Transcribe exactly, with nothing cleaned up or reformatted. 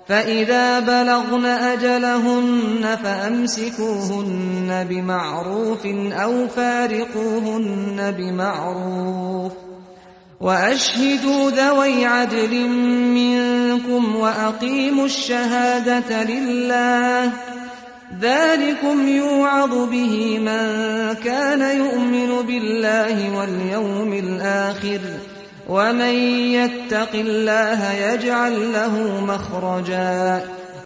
فإذا بلغن أجلهن فأمسكوهن بمعروف أو فارقوهن بمعروف وأشهدوا ذوي عدل منكم وأقيموا الشهادة لله ذلكم يوعظ به من كان يؤمن بالله واليوم الآخر ومن يتق الله يجعل له مخرجا